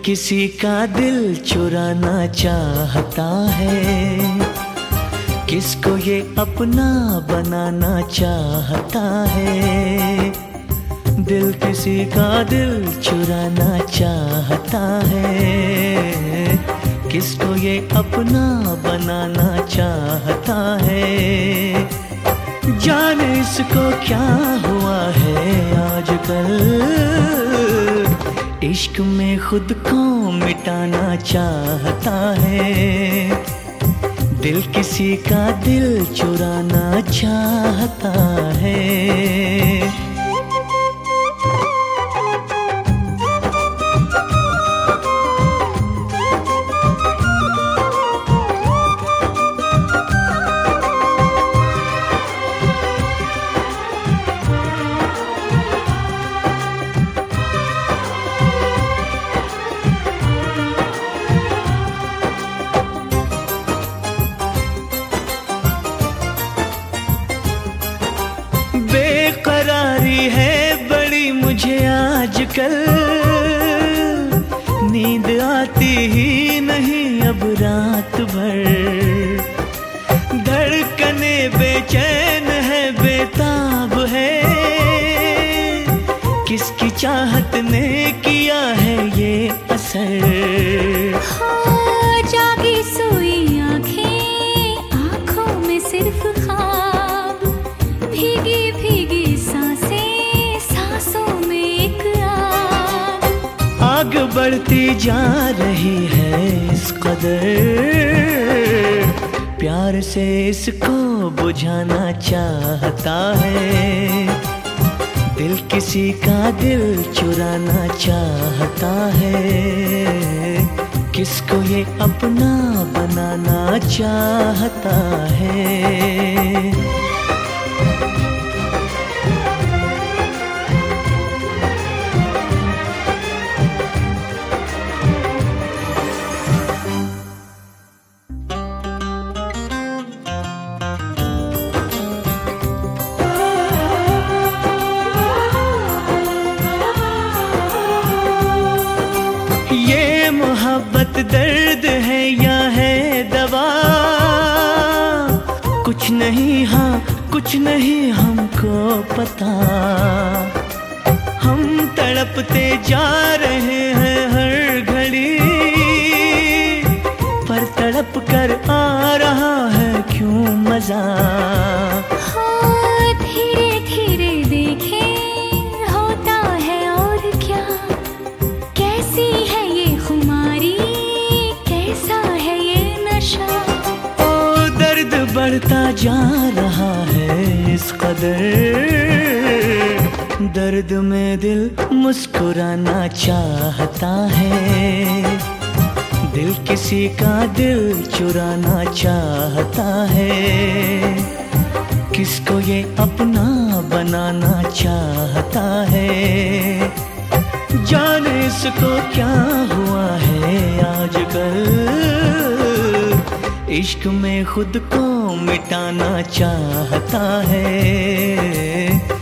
किसी का दिल चुराना चाहता है, किसको ये अपना बनाना चाहता है। दिल किसी का दिल चुराना चाहता है, किसको ये अपना बनाना चाहता है। जाने इसको क्या हुआ है आजकल, इश्क में खुद को मिटाना चाहता है। दिल किसी का दिल चुराना चाहता है। बेकरारी है बड़ी मुझे आजकल, नींद आती ही नहीं अब रात भर। धड़कने बेचैन है बेताब है, किसकी चाहत ने किया है ये असर। हाँ, जागी सोई आंखें, आंखों में सिर्फ ख्वाब, भीगी भीगी सांसें, सांसों में एक आग बढ़ती जा रही है इस कदर, प्यार से इसको बुझाना चाहता है। दिल किसी का दिल चुराना चाहता है, किसको ये अपना बनाना चाहता है। ये मोहब्बत दर्द है या है दवा, कुछ नहीं हाँ कुछ नहीं हमको पता। हम तड़पते जा रहे हैं हर घड़ी, पर तड़प कर आ रहा है क्यों मजा। हाँ, धीरे धीरे देखें होता है और क्या, कैसी है ये खुमारी, कैसा है ये नशा। ओ दर्द बढ़ता जा रहा है इस कदर, दर्द में दिल मुस्कुराना चाहता है। दिल किसी का दिल चुराना चाहता है, किसको ये अपना बनाना चाहता है। जाने इसको क्या हुआ है आजकल, इश्क में खुद को मिटाना चाहता है।